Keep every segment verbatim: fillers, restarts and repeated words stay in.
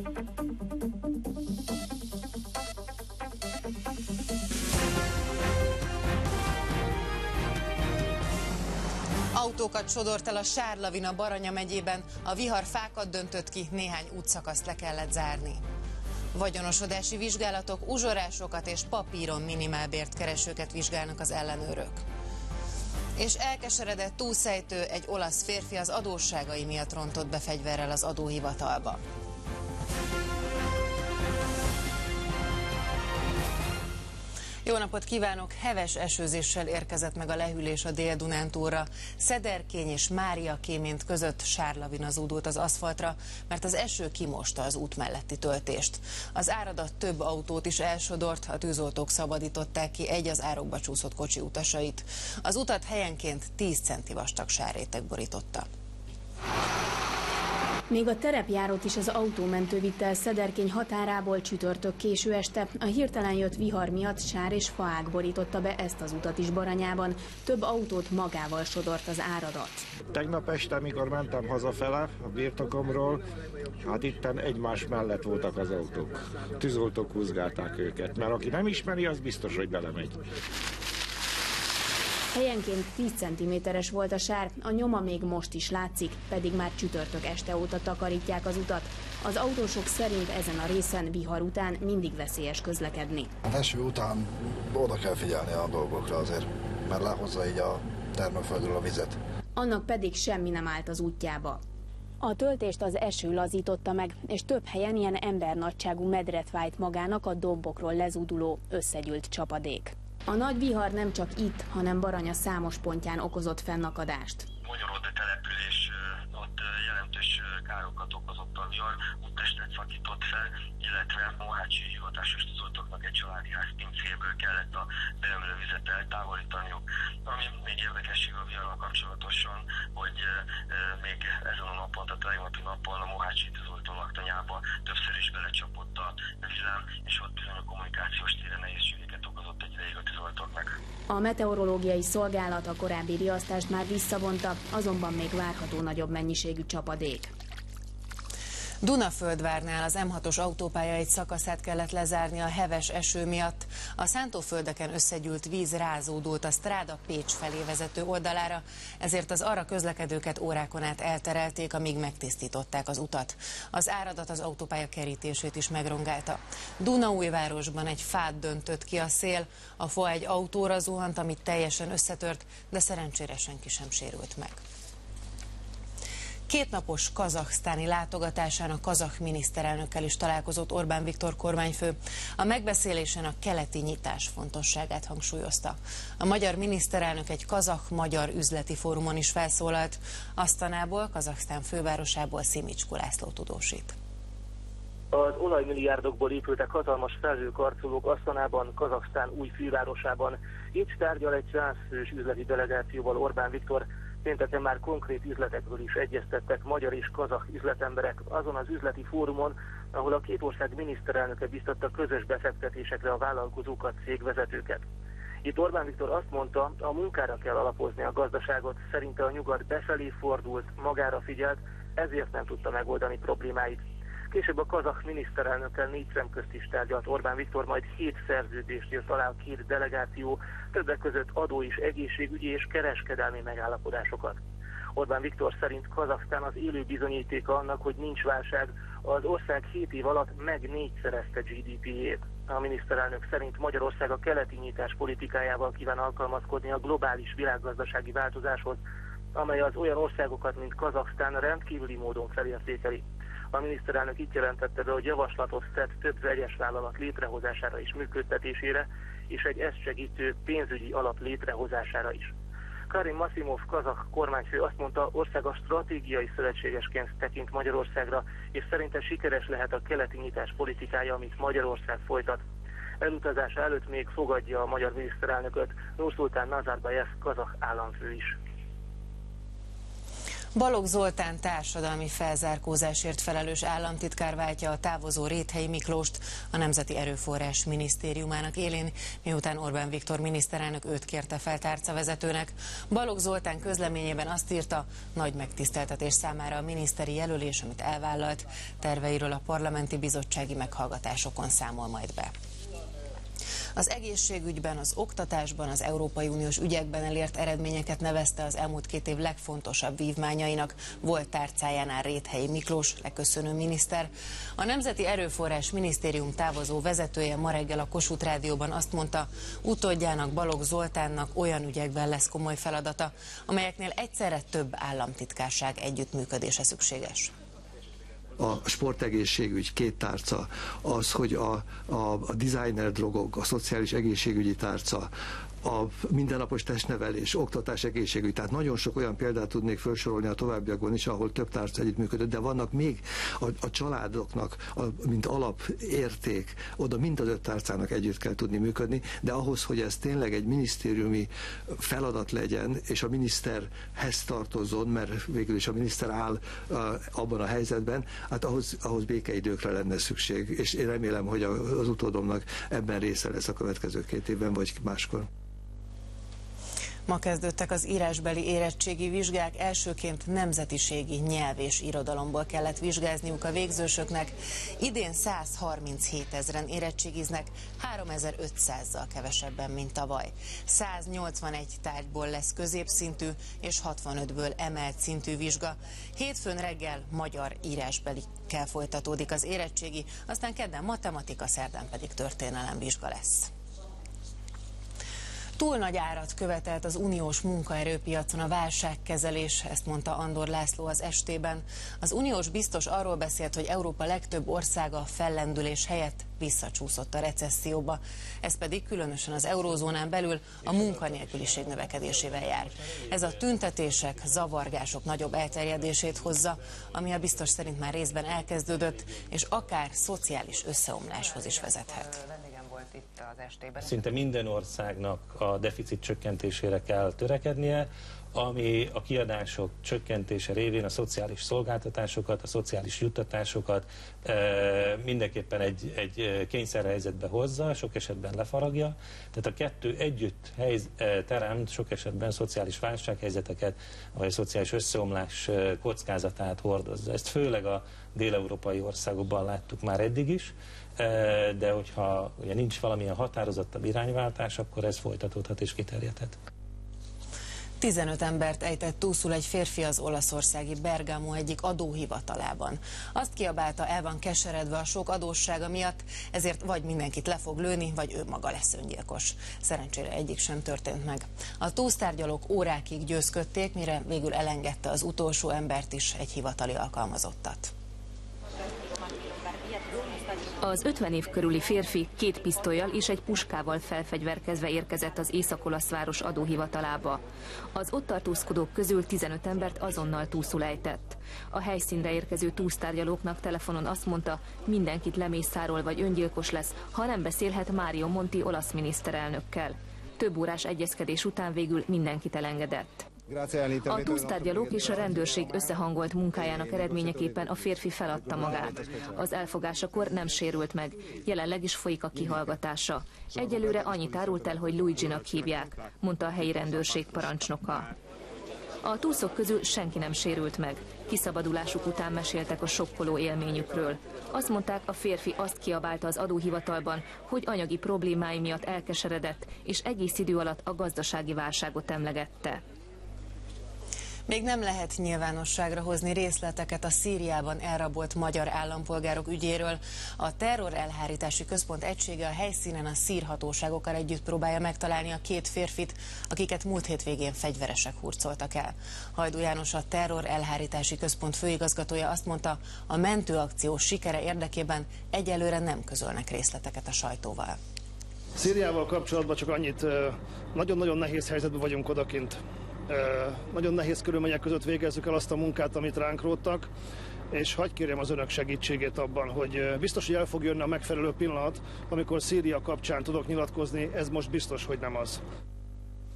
Autókat sodort el a sárlavina Baranya megyében, a vihar fákat döntött ki, néhány útszakaszt le kellett zárni. Vagyonosodási vizsgálatok, uzsorásokat és papíron minimálbért keresőket vizsgálnak az ellenőrök. És elkeseredett túlszejtő, egy olasz férfi az adósságai miatt rontott be fegyverrel az adóhivatalba. Jó napot kívánok! Heves esőzéssel érkezett meg a lehűlés a Dél-Dunántúlra. Szederkény és Máriakémént között sárlavina zúdult az aszfaltra, mert az eső kimosta az út melletti töltést. Az áradat több autót is elsodort, a tűzoltók szabadították ki egy az árokba csúszott kocsi utasait. Az utat helyenként tíz centi vastag sárréteg borította. Még a terepjárót is az autómentő vitte el Szederkény határából csütörtök késő este. A hirtelen jött vihar miatt sár és faág borította be ezt az utat is Baranyában. Több autót magával sodort az áradat. Tegnap este, amikor mentem hazafele a birtokomról, hát itten egymás mellett voltak az autók. Tűzoltók húzgálták őket, mert aki nem ismeri, az biztos, hogy belemegy. Helyenként tíz centiméteres volt a sár, a nyoma még most is látszik, pedig már csütörtök este óta takarítják az utat. Az autósok szerint ezen a részen vihar után mindig veszélyes közlekedni. Az eső után oda kell figyelni a dolgokra azért, mert lehozza így a termőföldről a vizet. Annak pedig semmi nem állt az útjába. A töltést az eső lazította meg, és több helyen ilyen embernagyságú medret vájt magának a dombokról lezúduló, összegyűlt csapadék. A nagy vihar nem csak itt, hanem Baranya számos pontján okozott fennakadást. Magyaróde település, ott jelentős károkat okozott a vihar, úttestet szakított fel, illetve mohácsi hivatásos tűzoltóknak egy családi ház pincéből kellett a beömlő vizet eltávolítaniuk. Ami még érdekesség a viharral kapcsolatosan, hogy még ezen a napon, tehát a tegnapi napon a mohácsi tűzoltó laktanyába többször is belecsapott a villám, és ott bizony a kommunikációs téren nehézségeket okozott egy ideig a tűzoltóknak. A meteorológiai szolgálat a korábbi riasztást már visszavonta, azonban még várható nagyobb mennyiségű csapadék. Dunaföldvárnál az M hatos autópálya egy szakaszát kellett lezárni a heves eső miatt. A szántóföldeken összegyűlt víz rázódult a Stráda Pécs felé vezető oldalára, ezért az arra közlekedőket órákon át elterelték, amíg megtisztították az utat. Az áradat az autópálya kerítését is megrongálta. Dunaújvárosban egy fát döntött ki a szél, a fa egy autóra zuhant, amit teljesen összetört, de szerencsére senki sem sérült meg. Kétnapos kazaksztáni látogatásán a kazah miniszterelnökkel is találkozott Orbán Viktor kormányfő. A megbeszélésen a keleti nyitás fontosságát hangsúlyozta. A magyar miniszterelnök egy kazah-magyar üzleti fórumon is felszólalt. Asztanából, Kazaksztán fővárosából Szimicskó László tudósít. Az olajmilliárdokból épültek hatalmas felhőkarcolók Asztanában, Kazaksztán új fővárosában. Itt tárgyal egy száz fős üzleti delegációval Orbán Viktor. Pénteken már konkrét üzletekről is egyeztettek magyar és kazah üzletemberek azon az üzleti fórumon, ahol a két ország miniszterelnöke biztatta közös befektetésekre a vállalkozókat, cégvezetőket. Itt Orbán Viktor azt mondta, a munkára kell alapozni a gazdaságot, szerinte a nyugat befelé fordult, magára figyelt, ezért nem tudta megoldani problémáit. Később a kazah miniszterelnökkel négy szem közt is tárgyalt Orbán Viktor, majd hét szerződést írt alá a két delegáció, többek között adó és egészségügyi és kereskedelmi megállapodásokat. Orbán Viktor szerint Kazaksztán az élő bizonyítéka annak, hogy nincs válság, az ország hét év alatt meg négyszerezte G D P-jét. A miniszterelnök szerint Magyarország a keleti nyitás politikájával kíván alkalmazkodni a globális világgazdasági változáshoz, amely az olyan országokat, mint Kazaksztán rendkívüli módon felértékeli. A miniszterelnök itt jelentette be, hogy javaslatot tett több vegyes vállalat létrehozására és működtetésére, és egy ezt segítő pénzügyi alap létrehozására is. Karim Masimov kazah kormányfő azt mondta, országa stratégiai szövetségesként tekint Magyarországra, és szerinte sikeres lehet a keleti nyitás politikája, amit Magyarország folytat. Elutazása előtt még fogadja a magyar miniszterelnököt Nurszultán Nazarbayev kazah államfő is. Balogh Zoltán társadalmi felzárkózásért felelős államtitkár váltja a távozó Réthelyi Miklóst a Nemzeti Erőforrás Minisztériumának élén, miután Orbán Viktor miniszterelnök őt kérte fel tárcavezetőnek. Balogh Zoltán közleményében azt írta, nagy megtiszteltetés számára a miniszteri jelölés, amit elvállalt, terveiről a parlamenti bizottsági meghallgatásokon számol majd be. Az egészségügyben, az oktatásban, az Európai Uniós ügyekben elért eredményeket nevezte az elmúlt két év legfontosabb vívmányainak volt tárcájánál Réthelyi Miklós, leköszönő miniszter. A Nemzeti Erőforrás Minisztérium távozó vezetője ma reggel a Kossuth Rádióban azt mondta, utódjának, Balogh Zoltánnak olyan ügyekben lesz komoly feladata, amelyeknél egyszerre több államtitkárság együttműködése szükséges. A sportegészségügy két tárca, az, hogy a, a, a designer drogok, a szociális egészségügyi tárca, a mindennapos testnevelés, oktatás, egészségügy. Tehát nagyon sok olyan példát tudnék felsorolni a továbbiakban is, ahol több tárca együttműködött, de vannak még a, a családoknak, a, mint alapérték, oda mind az öt tárcának együtt kell tudni működni, de ahhoz, hogy ez tényleg egy minisztériumi feladat legyen, és a miniszterhez tartozzon, mert végül is a miniszter áll uh, abban a helyzetben, hát ahhoz, ahhoz békeidőkre lenne szükség, és én remélem, hogy az utódomnak ebben része lesz a következő két évben, vagy máskor. Ma kezdődtek az írásbeli érettségi vizsgák, elsőként nemzetiségi, nyelv és irodalomból kellett vizsgázniuk a végzősöknek. Idén száz harminchét ezren érettségiznek, háromezer-ötszázzal kevesebben, mint tavaly. száznyolcvanegy tárgyból lesz középszintű és hatvanötből emelt szintű vizsga. Hétfőn reggel magyar írásbelikkel folytatódik az érettségi, aztán kedden matematika, szerdán pedig történelemvizsga lesz. Túl nagy árat követelt az uniós munkaerőpiacon a válságkezelés, ezt mondta Andor László az estében. Az uniós biztos arról beszélt, hogy Európa legtöbb országa fellendülés helyett visszacsúszott a recesszióba. Ez pedig különösen az eurózónán belül a munkanélküliség növekedésével jár. Ez a tüntetések, zavargások nagyobb elterjedését hozza, ami a biztos szerint már részben elkezdődött, és akár szociális összeomláshoz is vezethet. Itt az estében. Szinte minden országnak a deficit csökkentésére kell törekednie, ami a kiadások csökkentése révén a szociális szolgáltatásokat, a szociális juttatásokat e, mindenképpen egy, egy kényszerhelyzetbe hozza, sok esetben lefaragja. Tehát a kettő együtt helyz, e, teremt sok esetben szociális válsághelyzeteket, vagy a szociális összeomlás kockázatát hordozza. Ezt főleg a dél-európai országokban láttuk már eddig is, de hogyha ugye nincs valamilyen határozottabb irányváltás, akkor ez folytatódhat és kiterjedhet. tizenöt embert ejtett túlszul egy férfi az olaszországi Bergamo egyik adóhivatalában. Azt kiabálta, el van keseredve a sok adóssága miatt, ezért vagy mindenkit le fog lőni, vagy ő maga lesz öngyilkos. Szerencsére egyik sem történt meg. A túlsztárgyalók órákig győzködték, mire végül elengedte az utolsó embert is, egy hivatali alkalmazottat. Az ötven év körüli férfi két pisztollyal és egy puskával felfegyverkezve érkezett az észak-olasz város adóhivatalába. Az ott tartózkodók közül tizenöt embert azonnal túlszul ejtett. A helyszínre érkező túlsztárgyalóknak telefonon azt mondta, mindenkit lemészárol vagy öngyilkos lesz, ha nem beszélhet Mario Monti olasz miniszterelnökkel. Több órás egyezkedés után végül mindenkit elengedett. A túlsztárgyalók és a rendőrség összehangolt munkájának eredményeképpen a férfi feladta magát. Az elfogásakor nem sérült meg, jelenleg is folyik a kihallgatása. Egyelőre annyit árult el, hogy Luigi-nak hívják, mondta a helyi rendőrség parancsnoka. A túszok közül senki nem sérült meg. Kiszabadulásuk után meséltek a sokkoló élményükről. Azt mondták, a férfi azt kiabálta az adóhivatalban, hogy anyagi problémái miatt elkeseredett, és egész idő alatt a gazdasági válságot emlegette. Még nem lehet nyilvánosságra hozni részleteket a Szíriában elrabolt magyar állampolgárok ügyéről. A terrorelhárítási központ egysége a helyszínen a szír hatóságokkal együtt próbálja megtalálni a két férfit, akiket múlt hétvégén fegyveresek hurcoltak el. Hajdú János, a terrorelhárítási központ főigazgatója azt mondta, a mentőakció sikere érdekében egyelőre nem közölnek részleteket a sajtóval. Szíriával kapcsolatban csak annyit, nagyon-nagyon nehéz helyzetben vagyunk odakint. Nagyon nehéz körülmények között végezzük el azt a munkát, amit ránk róttak, és hadd kérjem az önök segítségét abban, hogy biztos, hogy el fog jönni a megfelelő pillanat, amikor Szíria kapcsán tudok nyilatkozni, ez most biztos, hogy nem az.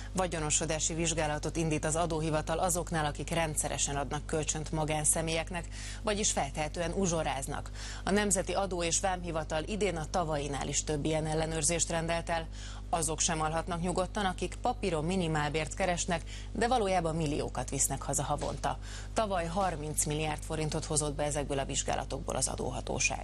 Vagyonosodási vizsgálatot indít az adóhivatal azoknál, akik rendszeresen adnak kölcsönt magánszemélyeknek, vagyis feltehetően uzsoráznak. A Nemzeti Adó és Vámhivatal idén a tavainál is több ilyen ellenőrzést rendelt el. Azok sem alhatnak nyugodtan, akik papíron minimálbért keresnek, de valójában milliókat visznek haza havonta. Tavaly harminc milliárd forintot hozott be ezekből a vizsgálatokból az adóhatóság.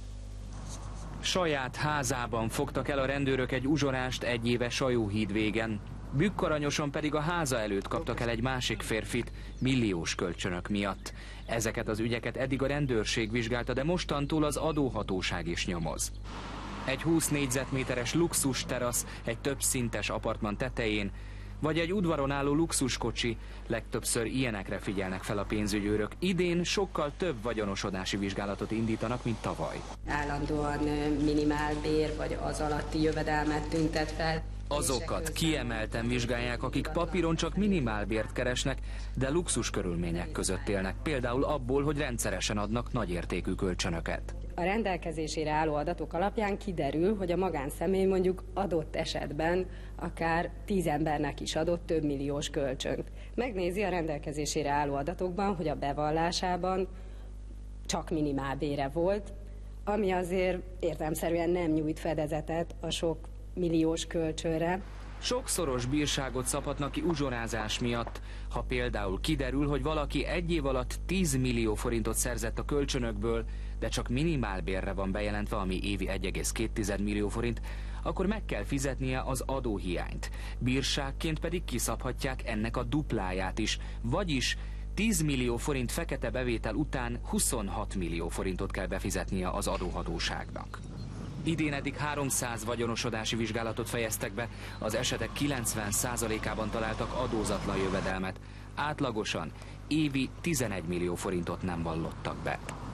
Saját házában fogtak el a rendőrök egy uzsorást egy éve Sajóhíd végen. Bükkaranyoson pedig a háza előtt kaptak el egy másik férfit milliós kölcsönök miatt. Ezeket az ügyeket eddig a rendőrség vizsgálta, de mostantól az adóhatóság is nyomoz. Egy húsz négyzetméteres luxus terasz egy több szintes apartman tetején, vagy egy udvaron álló luxuskocsi, legtöbbször ilyenekre figyelnek fel a pénzügyőrök. Idén sokkal több vagyonosodási vizsgálatot indítanak, mint tavaly. Állandóan minimálbér vagy az alatti jövedelmet tüntet fel. Azokat kiemelten vizsgálják, akik papíron csak minimálbért keresnek, de luxus körülmények között élnek, például abból, hogy rendszeresen adnak nagyértékű kölcsönöket. A rendelkezésére álló adatok alapján kiderül, hogy a magánszemély mondjuk adott esetben akár tíz embernek is adott több milliós kölcsönt. Megnézi a rendelkezésére álló adatokban, hogy a bevallásában csak minimálbére volt, ami azért értelemszerűen nem nyújt fedezetet a sok milliós kölcsönre. Sokszoros bírságot szabhatnak ki uzsorázás miatt. Ha például kiderül, hogy valaki egy év alatt tíz millió forintot szerzett a kölcsönökből, de csak minimálbérre van bejelentve, ami évi egy egész két millió forint, akkor meg kell fizetnie az adóhiányt. Bírságként pedig kiszabhatják ennek a dupláját is, vagyis tíz millió forint fekete bevétel után huszonhat millió forintot kell befizetnie az adóhatóságnak. Idén eddig háromszáz vagyonosodási vizsgálatot fejeztek be, az esetek kilencven százalékában találtak adózatlan jövedelmet. Átlagosan évi tizenegy millió forintot nem vallottak be.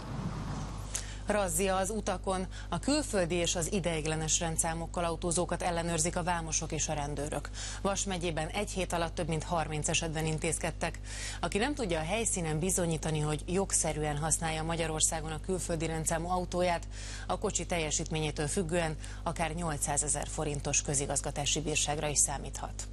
Razzia az utakon. A külföldi és az ideiglenes rendszámokkal autózókat ellenőrzik a vámosok és a rendőrök. Vas megyében egy hét alatt több mint harminc esetben intézkedtek. Aki nem tudja a helyszínen bizonyítani, hogy jogszerűen használja Magyarországon a külföldi rendszámú autóját, a kocsi teljesítményétől függően akár nyolcszázezer forintos közigazgatási bírságra is számíthat.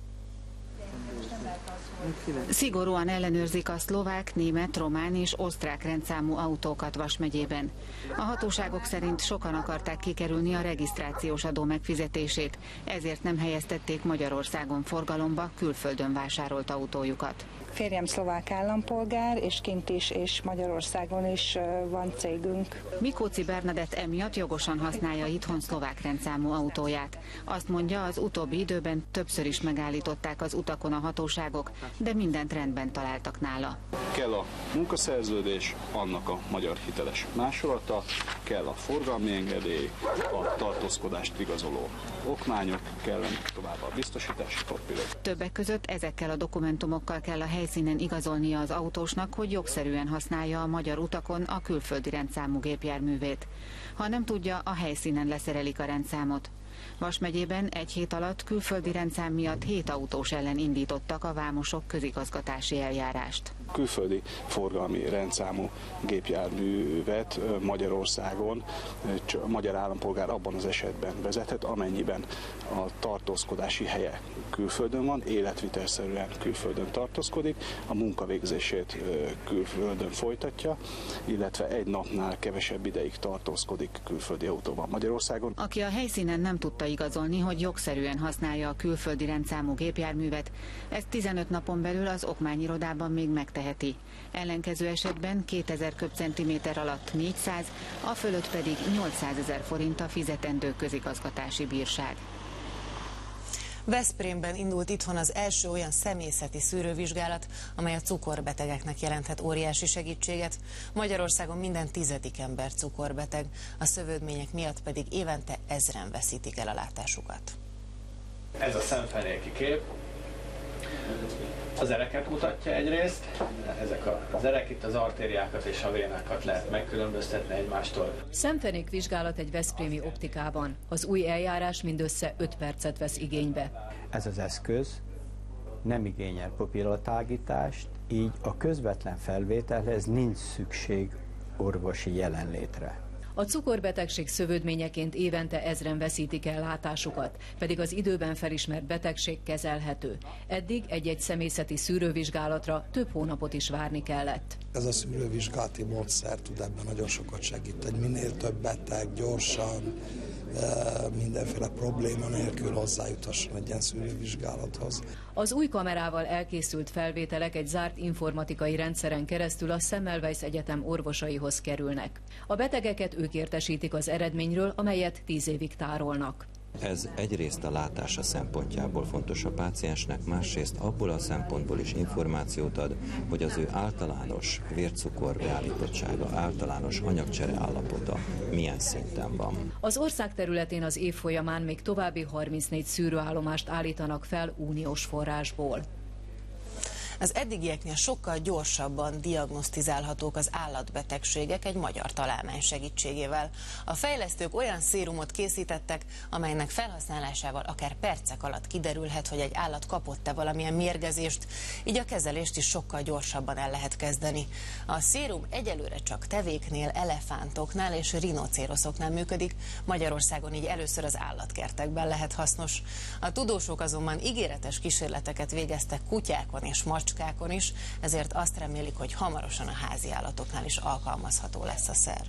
Szigorúan ellenőrzik a szlovák, német, román és osztrák rendszámú autókat Vas megyében. A hatóságok szerint sokan akarták kikerülni a regisztrációs adó megfizetését, ezért nem helyeztették Magyarországon forgalomba külföldön vásárolt autójukat. Férjem szlovák állampolgár, és kint is, és Magyarországon is van cégünk. Mikóci Bernadett emiatt jogosan használja itthon szlovák rendszámú autóját. Azt mondja, az utóbbi időben többször is megállították az utakon a hatóságok, de mindent rendben találtak nála. Kell a munkaszerződés, annak a magyar hiteles másolata, kell a forgalmi engedély, a tartózkodást igazoló okmányok, kellenek tovább a biztosítási papírok. Többek között ezekkel a dokumentumokkal kell a helyszínen igazolnia az autósnak, hogy jogszerűen használja a magyar utakon a külföldi rendszámú gépjárművét. Ha nem tudja, a helyszínen leszerelik a rendszámot. Vas megyében egy hét alatt külföldi rendszám miatt hét autós ellen indítottak a vámosok közigazgatási eljárást. Külföldi forgalmi rendszámú gépjárművet Magyarországon a magyar állampolgár abban az esetben vezethet, amennyiben a tartózkodási helye külföldön van, életvitelszerűen külföldön tartózkodik, a munkavégzését külföldön folytatja, illetve egy napnál kevesebb ideig tartózkodik külföldi autóban Magyarországon. Aki a helyszínen nem tudta igazolni, hogy jogszerűen használja a külföldi rendszámú gépjárművet, ezt tizenöt napon belül az okmányirodában még megteheti. Ellenkező esetben kétezer köbcentiméter alatt négyszáz, a fölött pedig nyolcszázezer forint a fizetendő közigazgatási bírság. Veszprémben indult itthon az első olyan személyzeti szűrővizsgálat, amely a cukorbetegeknek jelenthet óriási segítséget. Magyarországon minden tizedik ember cukorbeteg, a szövődmények miatt pedig évente ezren veszítik el a látásukat. Ez a szemfenéki kép az ereket mutatja egyrészt, ezek az erek itt az artériákat és a vénákat lehet megkülönböztetni egymástól. Szemfenék vizsgálat egy veszprémi optikában. Az új eljárás mindössze öt percet vesz igénybe. Ez az eszköz nem igényel pupillatágítást, így a közvetlen felvételhez nincs szükség orvosi jelenlétre. A cukorbetegség szövődményeként évente ezren veszítik el látásukat, pedig az időben felismert betegség kezelhető. Eddig egy-egy személyzeti szűrővizsgálatra több hónapot is várni kellett. Ez a szűrővizsgálati módszer tud ebben nagyon sokat segíteni. Minél több beteg gyorsan, mindenféle probléma nélkül hozzájuthasson egy ilyen szűrővizsgálathoz. Az új kamerával elkészült felvételek egy zárt informatikai rendszeren keresztül a Semmelweis Egyetem orvosaihoz kerülnek. A betegeket ők értesítik az eredményről, amelyet tíz évig tárolnak. Ez egyrészt a látása szempontjából fontos a páciensnek, másrészt abból a szempontból is információt ad, hogy az ő általános vércukor beállítottsága, általános anyagcsere állapota milyen szinten van. Az ország területén az év folyamán még további harmincnégy szűrőállomást állítanak fel uniós forrásból. Az eddigieknél sokkal gyorsabban diagnosztizálhatók az állatbetegségek egy magyar találmány segítségével. A fejlesztők olyan szérumot készítettek, amelynek felhasználásával akár percek alatt kiderülhet, hogy egy állat kapott-e valamilyen mérgezést, így a kezelést is sokkal gyorsabban el lehet kezdeni. A szérum egyelőre csak tevéknél, elefántoknál és rinocéroszoknál működik, Magyarországon így először az állatkertekben lehet hasznos. A tudósok azonban ígéretes kísérleteket végeztek kutyákon és macskákon is, ezért azt remélik, hogy hamarosan a házi állatoknál is alkalmazható lesz a szer.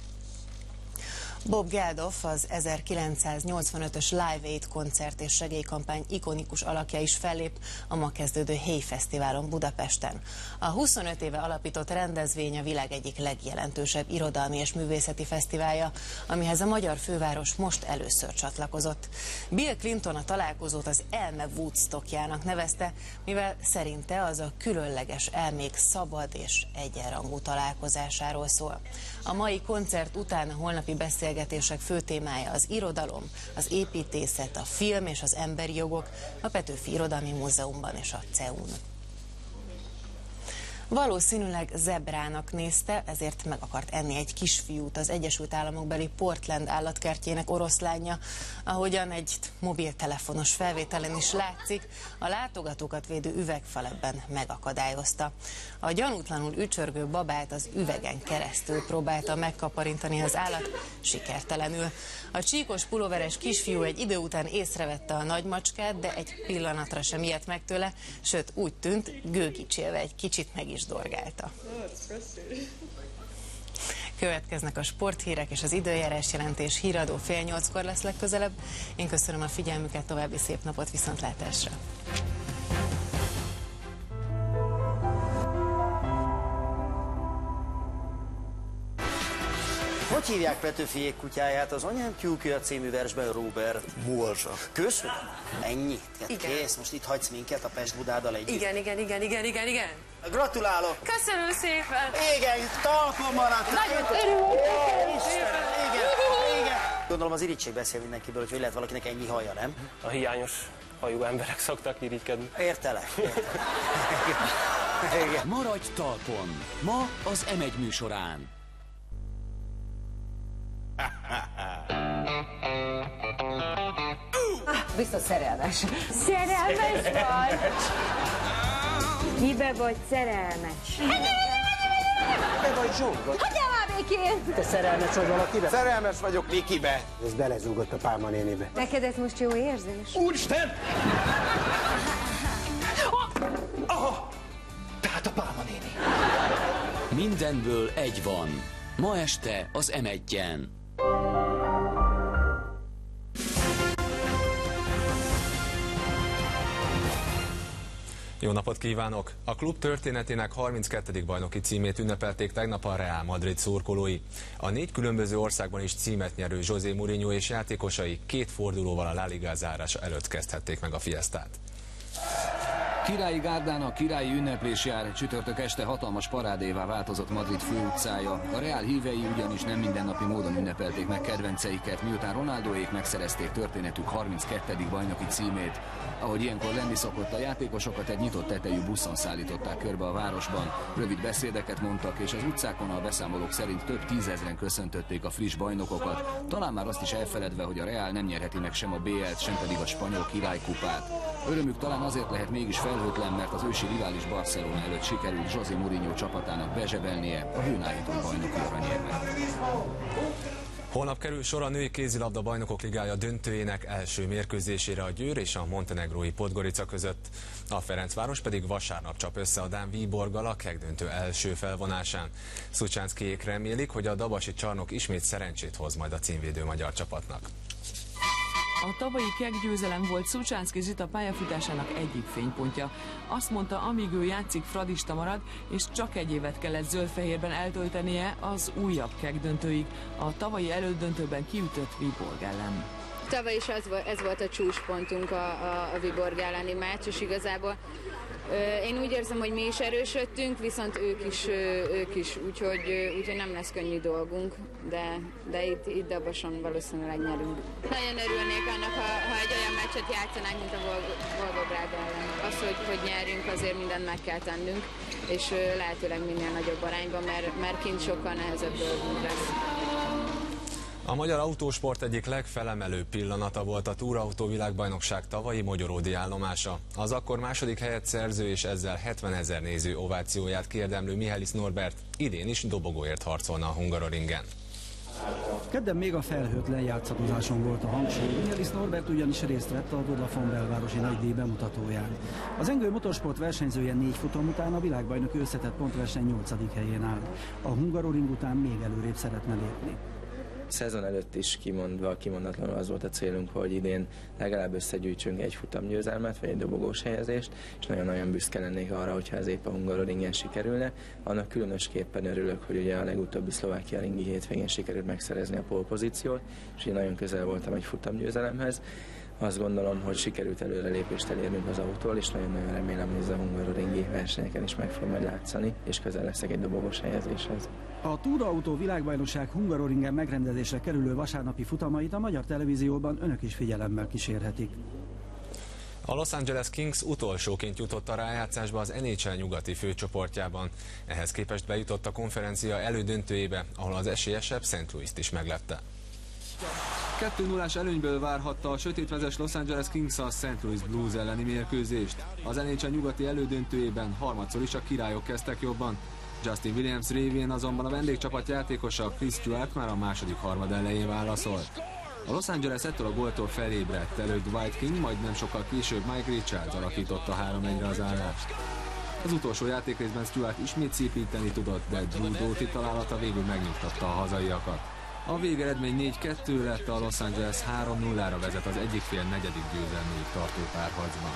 Bob Geldof, az ezerkilencszáznyolcvanötös Live Aid koncert és segélykampány ikonikus alakja is fellép a ma kezdődő Héj Fesztiválon Budapesten. A huszonöt éve alapított rendezvény a világ egyik legjelentősebb irodalmi és művészeti fesztiválja, amihez a magyar főváros most először csatlakozott. Bill Clinton a találkozót az elme Woodstockjának nevezte, mivel szerinte az a különleges elmék szabad és egyenrangú találkozásáról szól. A mai koncert után a holnapi beszélgetések fő témája az irodalom, az építészet, a film és az emberi jogok a Petőfi Irodalmi Múzeumban és a cé e u-n. Valószínűleg zebrának nézte, ezért meg akart enni egy kisfiút az Egyesült Államokbeli Portland állatkertjének oroszlánja. Ahogyan egy mobiltelefonos felvételen is látszik, a látogatókat védő üvegfal ebben megakadályozta. A gyanútlanul ücsörgő babát az üvegen keresztül próbálta megkaparintani az állat, sikertelenül. A csíkos pulóveres kisfiú egy idő után észrevette a nagymacskát, de egy pillanatra sem ijedt meg tőle, sőt úgy tűnt, gőgicsélve egy kicsit meg is dorgálta. Következnek a sporthírek és az időjárás jelentés. Híradó fél nyolckor lesz legközelebb. Én köszönöm a figyelmüket, további szép napot, viszontlátásra! Hogy hívják Petőfiék kutyáját? Az Anyám tyúkja című versben Robert Múlzsa. Köszönöm. Ennyi? Kész, most itt hagysz minket a Pest-Budáddal együtt. Igen, igen, igen, igen, igen, igen. Gratulálok! Köszönöm szépen! Igen, talpon maradt! Nagyon örülök! Istenem, igen, igen. Gondolom az irigység beszél mindenkiből, hogy hogy lehet valakinek ennyi haja, nem? A hiányos hajú emberek szoktak irigykedni. Értelek. Értelek. Maradj talpon! Ma az em egy műsorán. Biztos szerelmes. Szerelmes vagy? Mibe vagy szerelmes? Mibe vagy zsúgott? Hagyjál már békén! Te szerelmes vagy valakibe? Szerelmes vagyok Vikibe. Ez belezúgott a Pálma nénibe. Neked ez most jó érzés? Úristen! Aha! Tehát a Pálma néni. Mindenből egy van. Ma este az em egyen. Jó napot kívánok! A klub történetének harminckettedik bajnoki címét ünnepelték tegnap a Real Madrid szurkolói. A négy különböző országban is címet nyerő José Mourinho és játékosai két fordulóval a La Liga zárása előtt kezdhették meg a fiesztát. Királyi gárdának királyi ünneplés jár, csütörtök este hatalmas parádévá változott Madrid főutcája. A Real hívei ugyanis nem mindennapi módon ünnepelték meg kedvenceiket, miután Ronaldóék megszerezték történetük harminckettedik bajnoki címét. Ahogy ilyenkor lenni szokott, a játékosokat egy nyitott tetejű buszon szállították körbe a városban. Rövid beszédeket mondtak, és az utcákon a beszámolók szerint több tízezren köszöntötték a friss bajnokokat, talán már azt is elfeledve, hogy a Real nem nyerheti meg sem a bé el-t, sem pedig a spanyol királykupát. Örömük talán azért lehet mégis felhőtlen, mert az ősi rivális Barcelona előtt sikerült José Mourinho csapatának bezsebelnie a hőnállító bajnoki aranyérmet. Holnap kerül sor a női kézilabda bajnokok ligája döntőjének első mérkőzésére a Győr és a montenegrói Podgorica között. A Ferencváros pedig vasárnap csap össze a dán Viborggal a kegdöntő első felvonásán. Szucsánszkijék remélik, hogy a dabasi csarnok ismét szerencsét hoz majd a címvédő magyar csapatnak. A tavalyi keggyőzelem volt Szucsánszki Zita pályafutásának egyik fénypontja. Azt mondta, amíg ő játszik, fradista marad, és csak egy évet kellett zöld-fehérben eltöltenie az újabb kegdöntőig. A tavalyi elődöntőben kiütött Viborg ellen. Tavaly is az volt, ez volt a csúcspontunk a, a, a Viborg elleni meccs, és igazából én úgy érzem, hogy mi is erősödtünk, viszont ők is, ők is úgyhogy, úgyhogy nem lesz könnyű dolgunk, de, de itt, itt Dabason valószínűleg nyerünk. Nagyon örülnék annak, ha, ha egy olyan meccset játszanánk, mint a Volgográd ellen. Az, hogy, hogy nyerjünk, azért mindent meg kell tennünk, és lehetőleg minél nagyobb arányban, mert, mert kint sokkal nehezebb dolgunk lesz. A magyar autósport egyik legfelemelőbb pillanata volt a túrautó világbajnokság tavalyi mogyoródi állomása. Az akkor második helyet szerző és ezzel hetvenezer néző ovációját kiérdemlő Mihály Norbert idén is dobogóért harcolna a Hungaroringen. Kedden még a felhőtlen játszadozáson volt a hangsúly. Mihály Norbert ugyanis részt vett a Vodafone belvárosi nagydíj bemutatóján. Az Engő Motorsport versenyzője négy futam után a világbajnoki összetett pontverseny nyolcadik helyén áll. A Hungaroring után még előrébb szeretne lépni. Szezon előtt is kimondva, kimondatlanul az volt a célunk, hogy idén legalább összegyűjtsünk egy futamgyőzelmet, vagy egy dobogós helyezést, és nagyon-nagyon büszke lennék arra, hogyha ez épp a Hungaroringen sikerülne. Annak különösképpen örülök, hogy ugye a legutóbbi Szlovákia ringi hétvégén sikerült megszerezni a pole-pozíciót, és én nagyon közel voltam egy futamgyőzelemhez. Azt gondolom, hogy sikerült előrelépést elérnünk az autóval, és nagyon-nagyon remélem, hogy ez a hungaroringi versenyeken is meg fog majd látszani, és közel leszek egy dobogós helyezéshez. A túraautó világbajnokság Hungaroringen megrendezésre kerülő vasárnapi futamait a magyar televízióban önök is figyelemmel kísérhetik. A Los Angeles Kings utolsóként jutott a rájátszásba az en há el nyugati főcsoportjában. Ehhez képest bejutott a konferencia elődöntőjébe, ahol az esélyesebb Saint Louis-t is meglepte. kettő nullás előnyből várhatta a sötétvezes Los Angeles Kings a Saint Louis Blues elleni mérkőzést. Az en há el nyugati elődöntőjében harmadszor is a királyok kezdtek jobban. Justin Williams révén azonban a vendégcsapat játékosa Chris Stewart már a második harmad elején válaszolt. A Los Angeles ettől a góltól felébredt, előtt Dwight King, majd nem sokkal később Mike Richards alakította három egyre az állást. Az utolsó játékrészben Stewart ismét szépíteni tudott, de Drew Doughty találata végül megnyugtatta a hazaiakat. A végeredmény négy kettő lett, a Los Angeles három nullára vezet az egyik fél negyedik győzelméig tartó párharcban.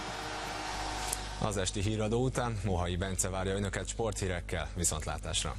Az esti híradó után Mohai Bence várja önöket sporthírekkel, viszontlátásra!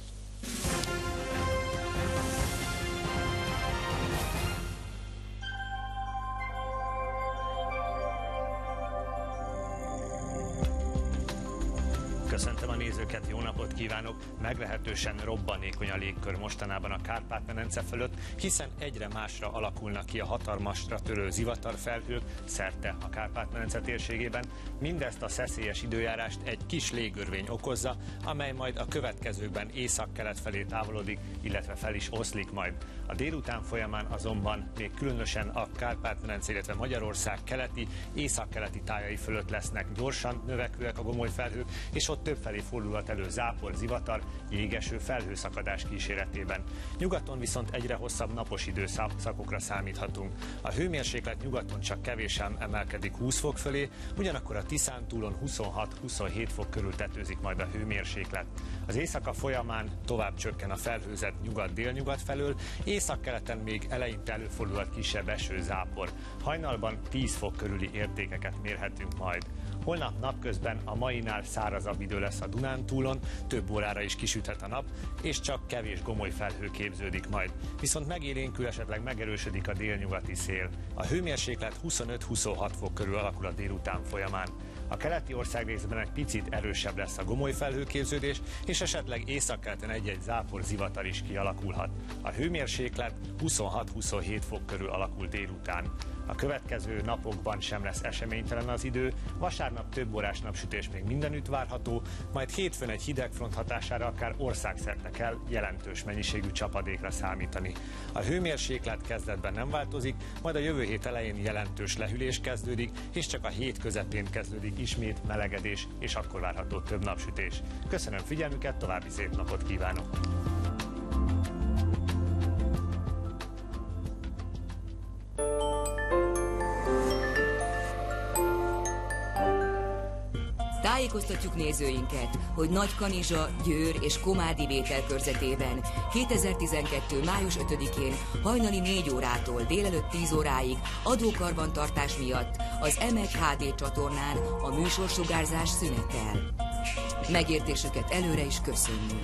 Köszöntöm a nézőket, jó napot kívánok! Meglehetősen robbanékony a légkör mostanában a Kárpát-medence fölött, hiszen egyre másra alakulnak ki a hatalmasra törő zivatarfelhők szerte a Kárpát-medence térségében. Mindezt a szeszélyes időjárást egy kis légörvény okozza, amely majd a következőkben észak-kelet felé távolodik, illetve fel is oszlik majd. A délután folyamán azonban még különösen a Kárpát-medence, illetve Magyarország keleti, északkeleti tájai fölött lesznek gyorsan növekvőek a gomolyfelhők, és ott többfelé fordulhat elő zápor, zivatar, jégeső, felhőszakadás kíséretében. Nyugaton viszont egyre hosszabb napos időszakokra számíthatunk. A hőmérséklet nyugaton csak kevésen emelkedik húsz fok fölé, ugyanakkor a Tiszántúlon huszonhat-huszonhét fok körül tetőzik majd a hőmérséklet. Az éjszaka folyamán tovább csökken a felhőzet nyugat-délnyugat felől, északkeleten még eleinte előfordulhat kisebb eső, zápor. Hajnalban tíz fok körüli értékeket mérhetünk majd. Holnap napközben a mainál szárazabb idő lesz a Dunántúlon, több órára is kisüthet a nap, és csak kevés gomoly felhő képződik majd. Viszont megélénkül, esetleg megerősödik a délnyugati szél. A hőmérséklet huszonöt-huszonhat fok körül alakul a délután folyamán. A keleti országrészben egy picit erősebb lesz a gomoly felhőképződés, és esetleg északkeleten egy-egy zápor, zivatar is kialakulhat. A hőmérséklet huszonhat-huszonhét fok körül alakul délután. A következő napokban sem lesz eseménytelen az idő, vasárnap több órás napsütés még mindenütt várható, majd hétfőn egy hidegfront hatására akár országszerte kell jelentős mennyiségű csapadékra számítani. A hőmérséklet kezdetben nem változik, majd a jövő hét elején jelentős lehűlés kezdődik, és csak a hét közepén kezdődik ismét melegedés, és akkor várható több napsütés. Köszönöm figyelmüket, további szép napot kívánok! Tájékoztatjuk nézőinket, hogy Nagykanizsa, Győr és Komádi vételkörzetében kétezer-tizenkettő. május ötödikén hajnali négy órától délelőtt tíz óráig adókarbantartás miatt az em egy há dé csatornán a műsorsugárzás szünetel. Megértésüket előre is köszönjük.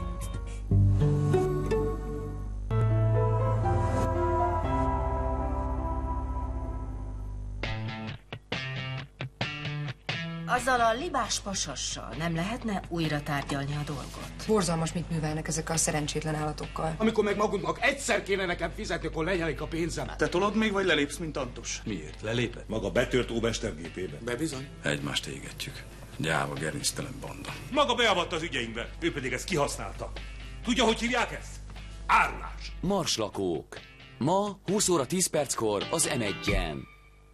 Azzal a libás pasassal nem lehetne újra tárgyalni a dolgot? Borzalmas, mit művelnek ezek a szerencsétlen állatokkal. Amikor meg magunknak egyszer kéne nekem fizetni, akkor lenyelik a pénzemet. Te tolod még, vagy lelépsz, mint Antos? Miért? Lelépett? Maga betört ómestergépébe. Be bizony. Egymást égetjük. Gyáva gerinctelen banda. Maga beavatta az ügyeinkbe, ő pedig ezt kihasználta. Tudja, hogy hívják ezt? Árulás. Marslakók. Ma húsz óra tíz perckor az em egyen.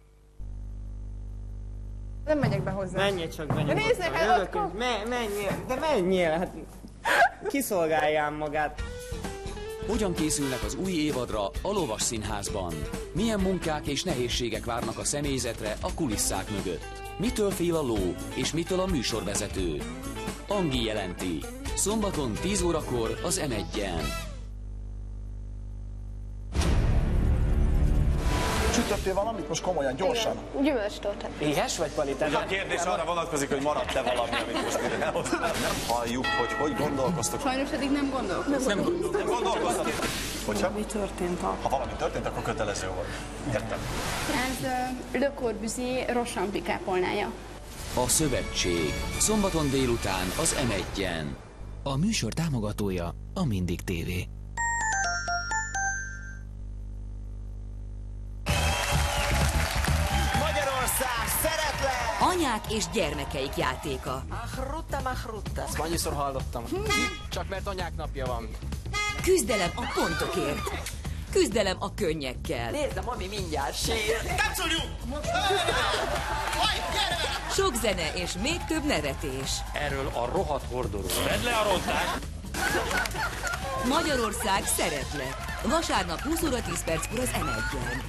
Nem megyek be hozzá. Menjél csak be. De nézd neked, ott kap... Me, menjél, de menjél, hát kiszolgáljál magát. Hogyan készülnek az új évadra a Lovas Színházban? Milyen munkák és nehézségek várnak a személyzetre a kulisszák mögött? Mitől fél a ló, és mitől a műsorvezető? Angi jelenti. Szombaton tíz órakor az em egyen. Sütöttél valamit? Most komolyan, gyorsan. Gyümölcstortát. Éhes vagy, Palita? Ez a kérdés arra vonatkozik, hogy maradt-e valami, amit most ide elhoztál. Nem halljuk, hogy hogy gondolkoztok. Sajnos eddig nem gondolkoztam. Nem, nem gondolkoztatok. Hogyha? Mi történt? A... Ha valami történt, akkor kötelező volt. Értem. Ez uh, Le Corbusier Rochampli kápolnája. A Szövetség. Szombaton délután az em egyen. A műsor támogatója a Mindig té vé. Anyák és gyermekeik játéka. Mahrutta, mahrutta. Ezt annyiszor hallottam. Csak mert anyák napja van. Küzdelem a pontokért. Küzdelem a könnyekkel. Nézd, a mami mindjárt sír. Kapcsoljuk! Sok zene és még több nevetés. Erről a rohadt hordóról. Vedd le a rontát! Magyarország szeretlek. Vasárnap húsz óra tíz perckor az em egyen.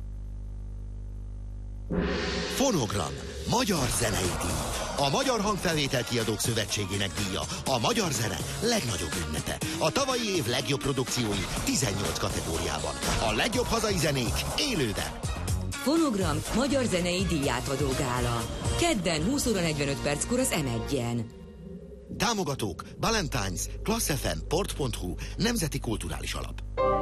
Fonogram. Magyar zenei díj. A Magyar Hangfelvétel Kiadók Szövetségének díja. A magyar zene legnagyobb ünnepe. A tavalyi év legjobb produkciói tizennyolc kategóriában. A legjobb hazai zenék élőben. Fonogram Magyar Zenei Díjátadó gála. Kedden húsz óra negyvenöt perckor az em egyen. Támogatók: Ballantynes, Class ef em, Port pont hu, Nemzeti Kulturális Alap.